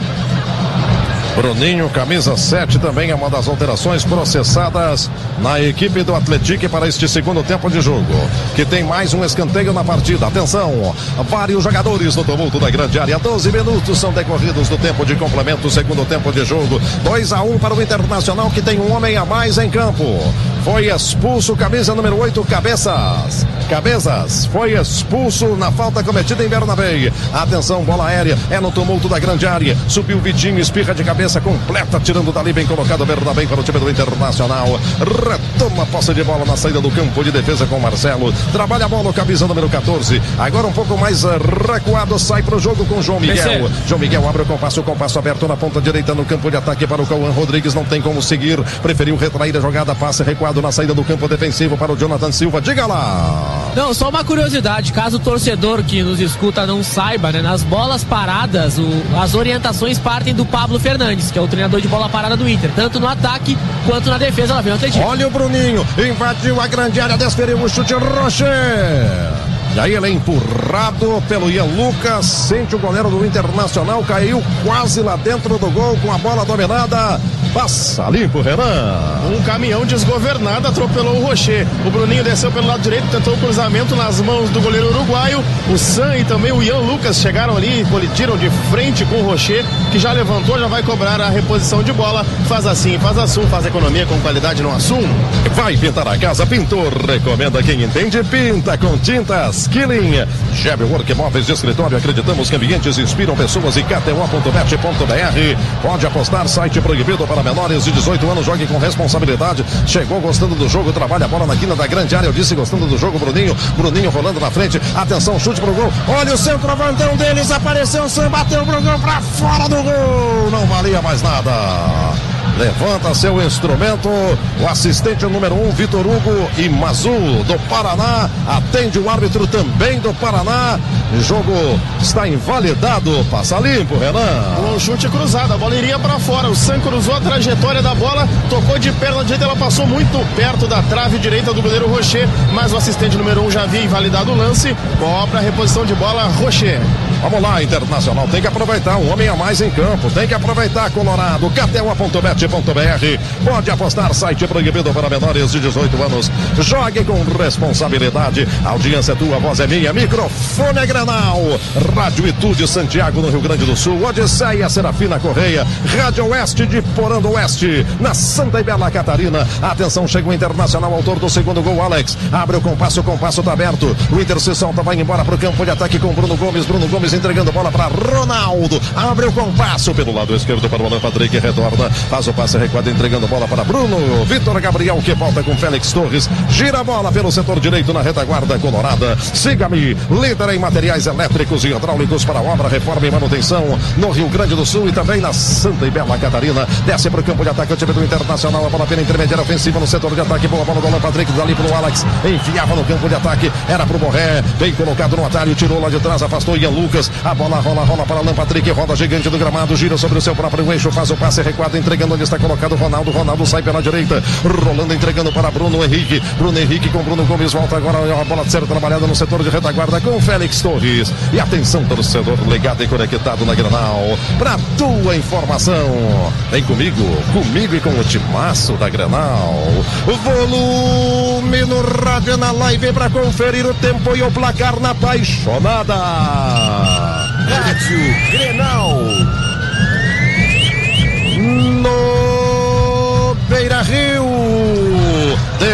S1: Bruninho, camisa sete, também é uma das alterações processadas na equipe do Atlético para este segundo tempo de jogo, que tem mais um escanteio na partida. Atenção, vários jogadores no tumulto da grande área. doze minutos são decorridos do tempo de complemento, segundo tempo de jogo. dois a um para o Internacional, que tem um homem a mais em campo. Foi expulso, camisa número oito, Cabeças. Cabeças foi expulso na falta cometida em Bernabéu. Atenção, bola aérea, é no tumulto da grande área. Subiu Vitinho, espirra de cabeça completa, tirando dali, bem colocado Bernabéu para o time do Internacional. Retoma a posse de bola na saída do campo de defesa com Marcelo. Trabalha a bola, camisa número quatorze. Agora um pouco mais recuado, sai para o jogo com João Miguel. Pensei. João Miguel abre o compasso, o compasso aberto na ponta direita no campo de ataque para o Cauã Rodrigues. Não tem como seguir, preferiu retrair a jogada, passe recuado na saída do campo defensivo para o Jonathan Silva. Diga lá.
S16: Não, só uma curiosidade, caso o torcedor que nos escuta não saiba, né? Nas bolas paradas, o, as orientações partem do Pablo Fernandes, que é o treinador de bola parada do Inter, tanto no ataque quanto na defesa. Lá vem o Atlético.
S1: Olha o Bruninho, invadiu a grande área, desferiu o chute, Rocher. E aí ele é empurrado pelo Ian Lucas, sente o goleiro do Internacional, caiu quase lá dentro do gol com a bola dominada. Passa limpo, Renan.
S17: Um caminhão desgovernado atropelou o Rocher. O Bruninho desceu pelo lado direito, tentou o cruzamento nas mãos do goleiro uruguaio. O Sam e também o Ian Lucas chegaram ali e colidiram de frente com o Rocher, que já levantou, já vai cobrar a reposição de bola. Faz assim, faz assum, faz economia com qualidade no assum.
S1: Vai pintar a casa, pintor. Recomenda quem entende, pinta com tintas Killing. G B Work Móveis de Escritório, acreditamos que ambientes inspiram pessoas. E K T O ponto bet ponto B R. Pode apostar, site proibido para menores de dezoito anos, jogue com responsabilidade. Chegou gostando do jogo, trabalha a bola na quina da grande área. Eu disse gostando do jogo, Bruninho. Bruninho rolando na frente. Atenção, chute pro gol. Olha o centroavantão deles, apareceu o Sam, bateu pro gol, pra fora do gol. Não valia mais nada. Levanta seu instrumento, o assistente número um, Vitor Hugo e Mazu, do Paraná, atende o árbitro também do Paraná. O jogo está invalidado, passa limpo, Renan.
S17: Um chute cruzado, a bola iria para fora, o Sam cruzou a trajetória da bola, tocou de perna direita, ela passou muito perto da trave direita do goleiro Rocher, mas o assistente número um já havia invalidado o lance, cobra a reposição de bola, Rocher.
S1: Vamos lá, Internacional tem que aproveitar, um homem a mais em campo, tem que aproveitar, Colorado. K T O ponto bet ponto B R. Pode apostar, site proibido para menores de dezoito anos. Jogue com responsabilidade. A audiência é tua, a voz é minha. Microfone é Granal. Rádio Itude Santiago, no Rio Grande do Sul. Odisseia Serafina Correia. Rádio Oeste de Porã do Oeste, na Santa e Bela Catarina. Atenção, chega o Internacional, autor do segundo gol, Alex. Abre o compasso, o compasso tá aberto. O Inter se solta, vai embora pro campo de ataque com Bruno Gomes. Bruno Gomes entregando bola para Ronaldo. Abre o compasso pelo lado esquerdo para o Alan Patrick, retorna, faz o passe recuado, entregando bola para Bruno. Vitor Gabriel, que volta com Félix Torres. Gira a bola pelo setor direito na retaguarda colorada. Siga-me, líder em materiais elétricos e hidráulicos para obra, reforma e manutenção no Rio Grande do Sul e também na Santa e Bela Catarina. Desce para o campo de ataque o time do Internacional. A bola pela intermediária ofensiva no setor de ataque. Boa bola do Alan Patrick, dali para o Alex. Enfiava no campo de ataque. Era para o Borré. Bem colocado no atalho. Tirou lá de trás. Afastou Ian Lucas. A bola rola, rola para Alan Patrick. Roda gigante do gramado. Gira sobre o seu próprio eixo. Faz o passe recuado. Entregando onde está colocado Ronaldo. Ronaldo sai pela direita. Rolando, entregando para Bruno Henrique. Bruno Henrique com Bruno Gomes. Volta agora a bola de ser trabalhada no setor de retaguarda com Félix Torres. E atenção, torcedor ligado e conectado na Granal. Para tua informação. Vem comigo, comigo e com o timaço da Granal. Volume no rádio, na live para conferir o tempo e o placar na apaixonada. Rádio Grenal. No Beira Rio. Decorre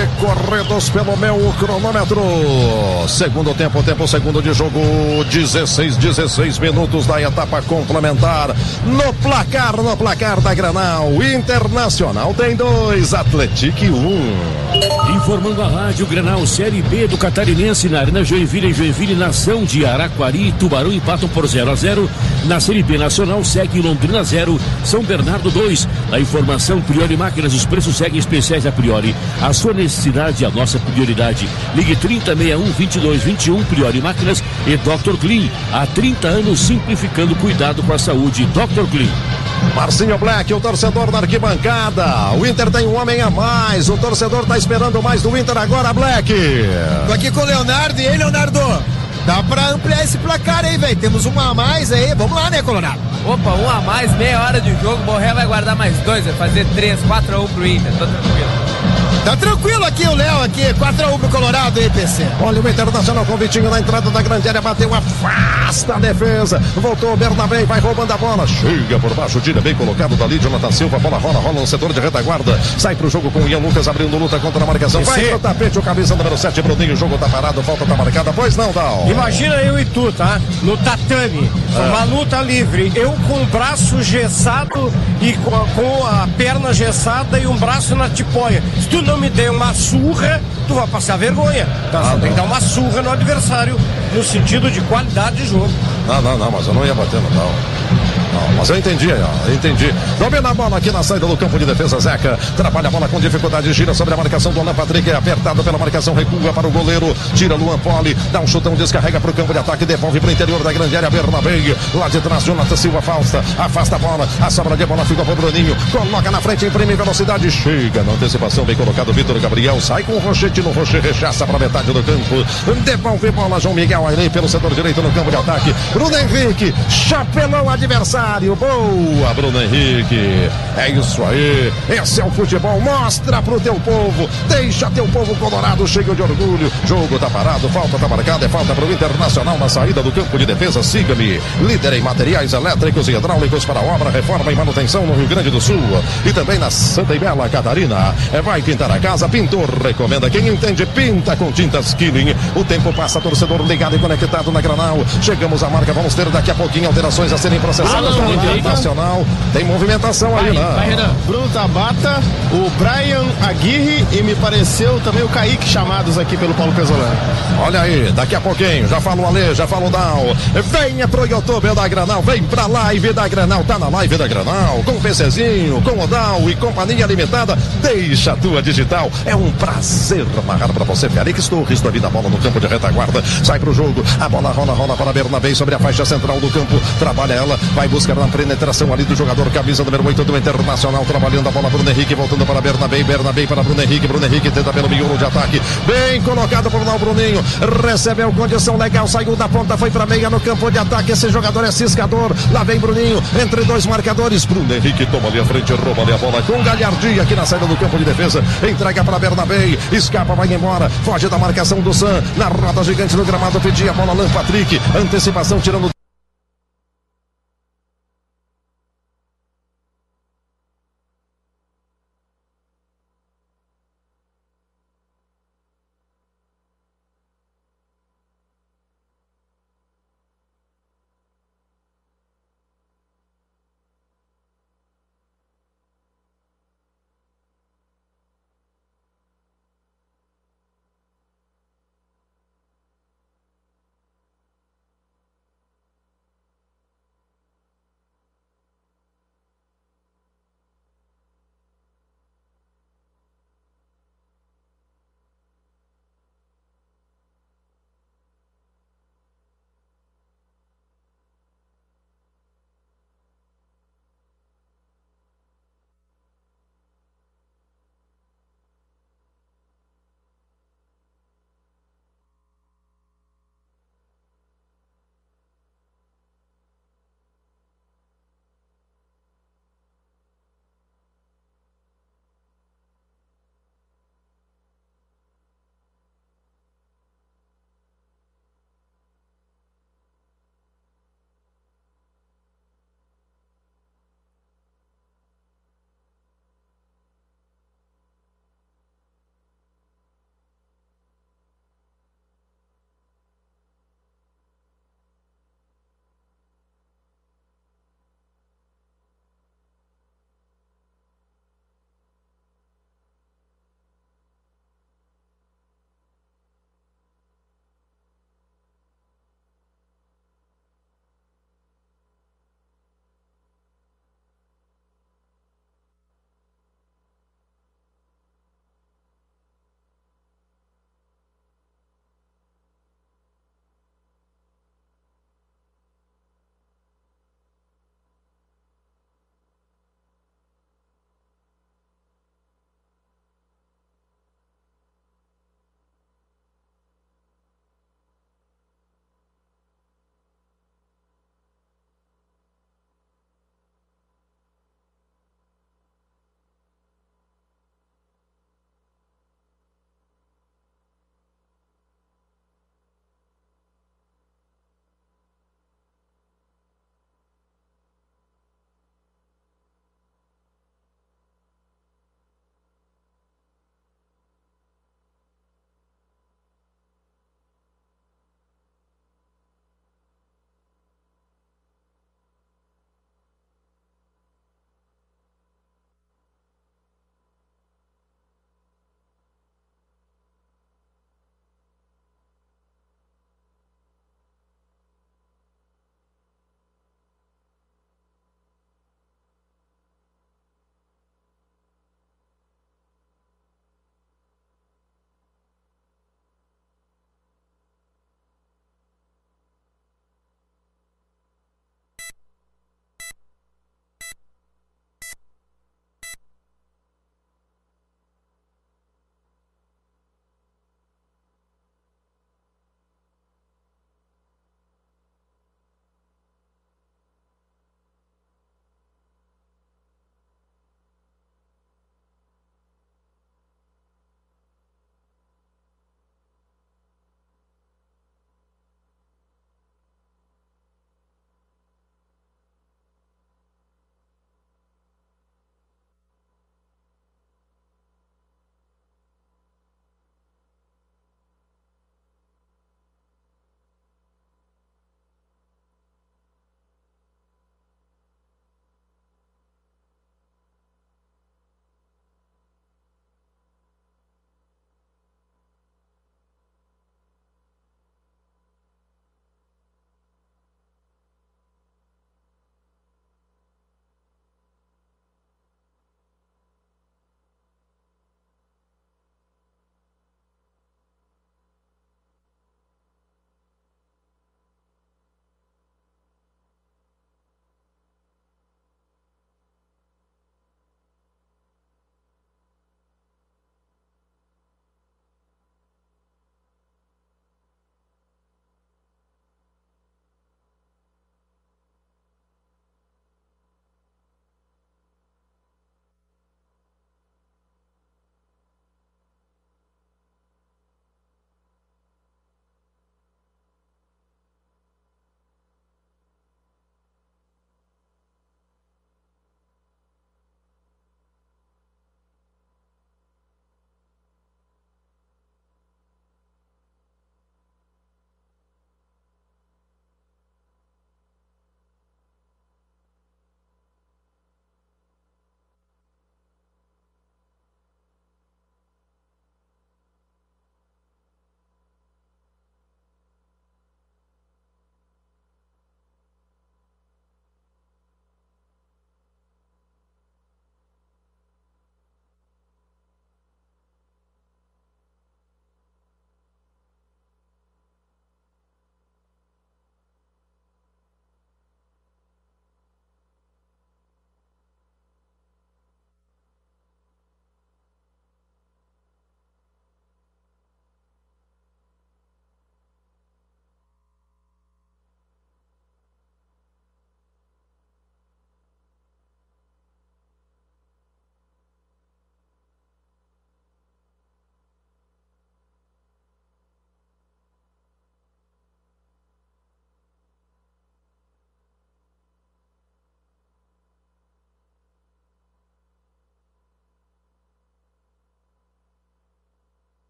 S1: corridos pelo meu cronômetro. Segundo tempo, tempo segundo de jogo, dezesseis, dezesseis minutos da etapa complementar. No placar, no placar da Granal, Internacional tem dois, Atlético um.
S9: Informando a Rádio Granal, Série B do Catarinense na Arena Joinville, em Joinville, Nação de Araquari e Tubarão empatam por zero a zero. Na Série B Nacional segue Londrina zero, São Bernardo dois. A informação Priori Máquinas, os preços seguem especiais da Priori. A sua necessidade é a nossa prioridade. Ligue trinta, sessenta e um, vinte e dois, vinte e um, Priori Máquinas e doutor Clean. Há trinta anos simplificando cuidado com a saúde. doutor Clean.
S1: Marcinho Black, o torcedor na arquibancada. O Inter tem um homem a mais. O torcedor tá esperando mais do Inter agora, Black.
S10: Tô aqui com o Leonardo. E aí, Leonardo? Dá pra ampliar esse placar aí, velho. Temos um a mais aí. Vamos lá, né, Colorado?
S19: Opa, um a mais, meia hora de jogo. Borré vai guardar mais dois, vai fazer três, quatro a um pro Inter. Tô tranquilo.
S10: Tá tranquilo aqui o Léo aqui, quatro a um pro Colorado aí, P C.
S1: Olha o Internacional com o Vitinho na entrada da grande área, bateu, afasta a defesa, voltou o Bernabé, vai roubando a bola, chega por baixo, tira bem colocado dali, Jonathan Silva, bola rola, rola no setor de retaguarda, sai pro jogo com o Ian Lucas abrindo luta contra a marcação, vai pro tapete, o camisa número sete, Bruninho, o jogo tá parado, falta tá marcada, pois não, Dal.
S2: Imagina eu e tu, tá? No tatame, é. Uma luta livre, eu com o braço gessado e com a, com a perna gessada e um braço na tipóia. Se tu não me der uma surra, tu vai passar vergonha. Tá? Ah, tem que dar uma surra no adversário, no sentido de qualidade de jogo.
S1: Não, não, não, mas eu não ia bater no tal. Não, mas eu entendi, ó, eu entendi. Domina a bola aqui na saída do campo de defesa, Zeca. Trabalha a bola com dificuldade, gira sobre a marcação do Alan Patrick, é apertado pela marcação, recua para o goleiro, tira Luan Poli, dá um chutão, descarrega para o campo de ataque, devolve para o interior da grande área, Bernabé, lá de trás, Jonathan Silva afasta, afasta a bola, a sobra de bola fica para o Bruninho, coloca na frente, imprime velocidade, chega na antecipação, bem colocado, Vitor Gabriel, sai com o rochete no roche, rechaça para metade do campo, devolve bola, João Miguel aí pelo setor direito no campo de ataque, Bruno Henrique, chapelão adversário. Boa, Bruno Henrique. É isso aí. Esse é o futebol. Mostra pro teu povo. Deixa teu povo colorado cheio de orgulho. Jogo tá parado, falta tá marcada. É falta pro Internacional na saída do campo de defesa. Siga-me. Líder em materiais elétricos e hidráulicos para obra, reforma e manutenção no Rio Grande do Sul. E também na Santa e Bela Catarina. É, vai pintar a casa. Pintor recomenda. Quem entende, pinta com tintas Killing. O tempo passa, torcedor ligado e conectado na Granal. Chegamos à marca. Vamos ter daqui a pouquinho alterações a serem processadas. Internacional, tem movimentação aí, né?
S17: Vai, Renan. Bruno Tabata, o Brian Aguirre e me pareceu também o Kaique chamados aqui pelo Paulo Pesolano.
S1: Olha aí, daqui a pouquinho, já falo o Ale, já falo o Dal. Venha pro YouTube da Granal, vem pra live da Granal, tá na live da Granal, com o PCzinho, com o Dal e Companhia Limitada. Deixa a tua digital, é um prazer amarrar pra você. Félix Torres do ali da bola no campo de retaguarda, sai pro jogo, a bola rola, rola para Bernabé sobre a faixa central do campo, trabalha ela, vai buscar na penetração ali do jogador, camisa número oito do Internacional, trabalhando a bola, Bruno Henrique, voltando para Bernabé, Bernabé para Bruno Henrique, Bruno Henrique tenta pelo miolo de ataque, bem colocado por lá o Bruninho, recebeu condição legal, saiu da ponta, foi para meia no campo de ataque, esse jogador é ciscador, lá vem Bruninho, entre dois marcadores, Bruno Henrique toma ali a frente, rouba ali a bola com galhardia aqui na saída do campo de defesa, entrega para Bernabé, escapa, vai embora, foge da marcação do Sam, na roda gigante do gramado, pedia a bola, Alan Patrick, antecipação tirando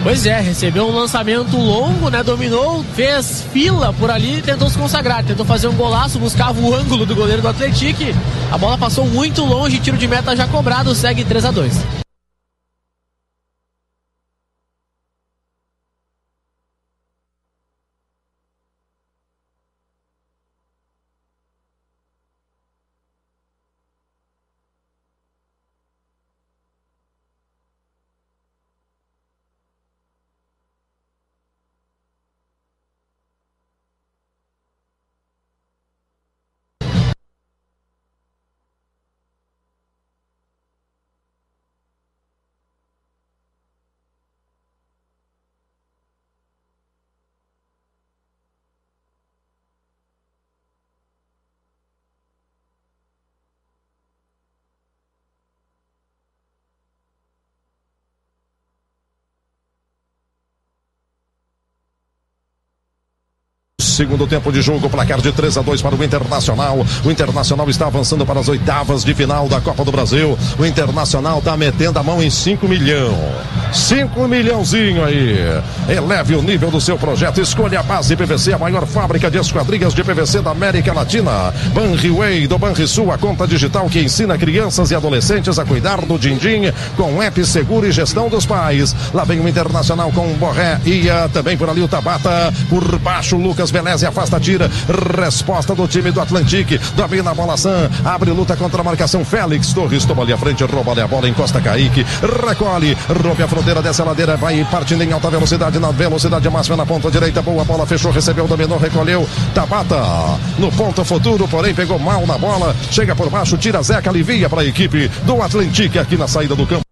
S16: Pois é, recebeu um lançamento longo, né? Dominou, fez fila por ali e tentou se consagrar. Tentou fazer um golaço, buscava o ângulo do goleiro do Atlético. A bola passou muito longe, tiro de meta já cobrado, segue três a dois.
S1: Segundo tempo de jogo, placar de três a dois para o Internacional. O Internacional está avançando para as oitavas de final da Copa do Brasil. O Internacional está metendo a mão em cinco milhões. cinco milhãozinho aí. Eleve o nível do seu projeto. Escolha a base P V C, a maior fábrica de esquadrias de P V C da América Latina. Banriway do Banrisul, a conta digital que ensina crianças e adolescentes a cuidar do din-din com app seguro e gestão dos pais. Lá vem o Internacional com o Borré. Ia também por ali o Tabata. Por baixo, Lucas Beleza afasta, tira. Resposta do time do Atlético. Domina a bola Sam. Abre luta contra a marcação. Félix Torres toma ali a frente, rouba ali a bola, encosta Kaique. Recolhe, rompe a fronteira dessa ladeira, vai partindo em alta velocidade, na velocidade máxima na ponta direita. Boa bola, fechou, recebeu, dominou, recolheu. Tabata no ponto futuro, porém pegou mal na bola. Chega por baixo, tira Zeca, alivia para a equipe do Atlético aqui na saída do campo.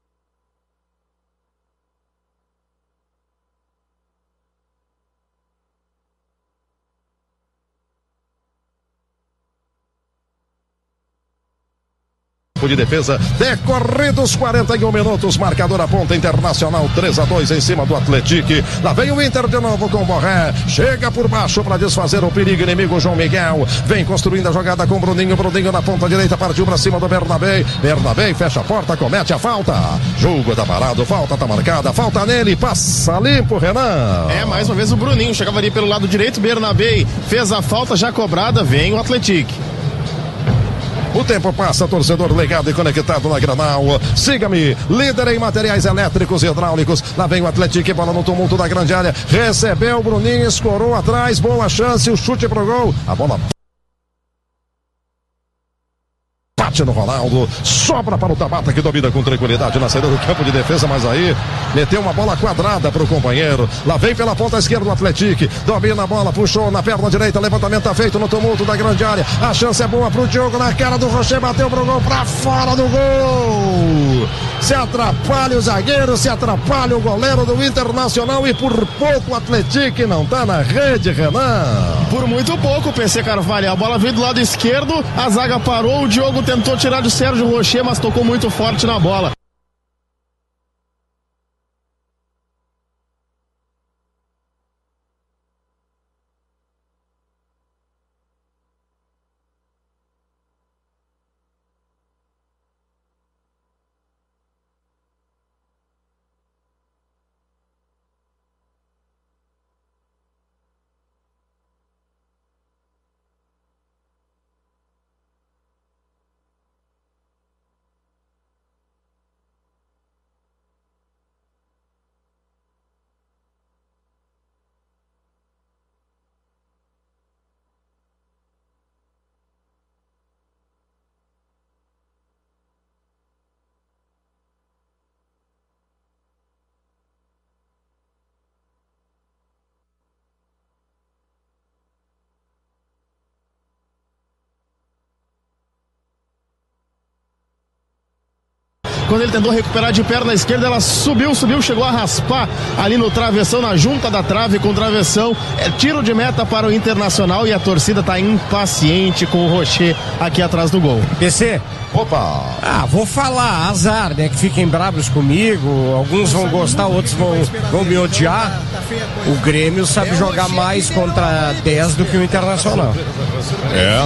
S1: De defesa, decorridos quarenta e um minutos, marcador aponta Internacional três a dois em cima do Atlético. Lá vem o Inter de novo com o Borré, chega por baixo para desfazer o perigo inimigo. João Miguel vem construindo a jogada com o Bruninho, Bruninho na ponta direita, partiu para cima do Bernabé, Bernabé fecha a porta, comete a falta, jogo tá parado, falta tá marcada, falta nele, passa limpo, Renan.
S17: É, mais uma vez o Bruninho, chegava ali pelo lado direito, Bernabé fez a falta já cobrada, vem o Atlético.
S1: O tempo passa, torcedor ligado e conectado na Granal. Siga-me, líder em materiais elétricos e hidráulicos. Lá vem o Atlético, bola no tumulto da grande área. Recebeu o Bruninho, escorou atrás, boa chance, o chute pro gol. A bola bate no Ronaldo, sobra para o Tabata que domina com tranquilidade na saída do campo de defesa, mas aí meteu uma bola quadrada para o companheiro. Lá vem pela ponta esquerda do Atlético, domina a bola, puxou na perna direita, levantamento tá feito no tumulto da grande área. A chance é boa pro Diogo na cara do Rocher, bateu pro gol, para fora do gol. Se atrapalha o zagueiro, se atrapalha o goleiro do Internacional e por pouco o Atlético não tá na rede, Renan.
S17: Por muito pouco, P C Carvalho. A bola veio do lado esquerdo, a zaga parou, o Diogo tentou tirar de Sérgio Rocher, mas tocou muito forte na bola. Quando ele tentou recuperar de perna esquerda, ela subiu, subiu, chegou a raspar ali no travessão, na junta da trave com o travessão. É tiro de meta para o Internacional e a torcida está impaciente com o Rocher aqui atrás do gol.
S2: P C,
S1: opa!
S2: Ah, vou falar, azar, né? Que fiquem bravos comigo, alguns vão gostar, outros vão, vão me odiar. O Grêmio sabe jogar mais contra dez do que o Internacional.
S1: É.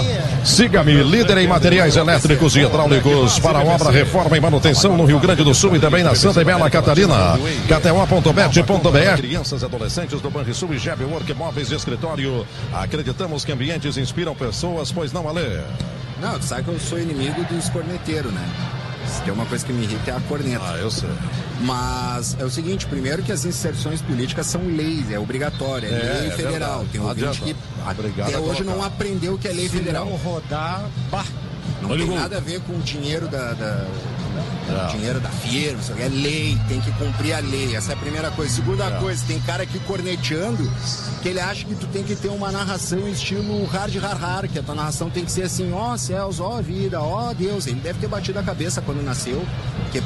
S1: Siga-me, líder em materiais elétricos e hidráulicos para obra, reforma e manutenção no Rio Grande do Sul e também na Santa e Bela Catarina. K T O ponto bet ponto B R. Crianças e adolescentes do Banrisul e G B Work Móveis de Escritório. Acreditamos que ambientes inspiram pessoas, pois não, Alê?
S15: Não, tu sabe que eu sou inimigo dos corneteiros, né? Se tem uma coisa que me irrita é a corneta.
S1: Ah, eu sei.
S15: Mas é o seguinte, primeiro que as inserções políticas são leis, é obrigatória, é, é lei é federal.
S1: Verdade.
S15: Tem um ouvinte que
S1: Obrigado
S15: até hoje não aprendeu que é lei
S10: Se
S15: federal.
S10: não rodar, bah.
S15: Não
S9: Olha
S15: tem
S9: o gol.
S15: nada a ver com o dinheiro da, da, da dinheiro da firma, é lei, tem que cumprir a lei. Essa é a primeira coisa. Segunda
S1: É.
S15: coisa, tem cara aqui corneteando que ele acha que tu tem que ter uma narração estilo hard hard hard, que a tua narração tem que ser assim, ó céus, ó vida, ó Deus. Ele deve ter batido a cabeça quando nasceu, que